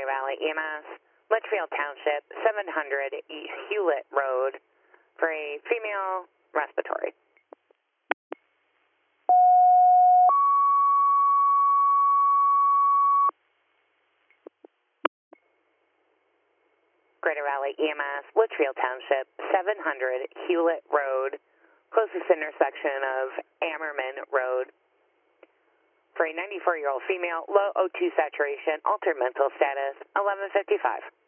Greater Valley EMS, Litchfield Township, 700 East Hewlett Road for a female respiratory. Greater Valley EMS, Litchfield Township, 700 Hewlett Road, closest intersection of Ammerman Road. For a 94-year-old female, low O2 saturation, altered mental status, 11:55.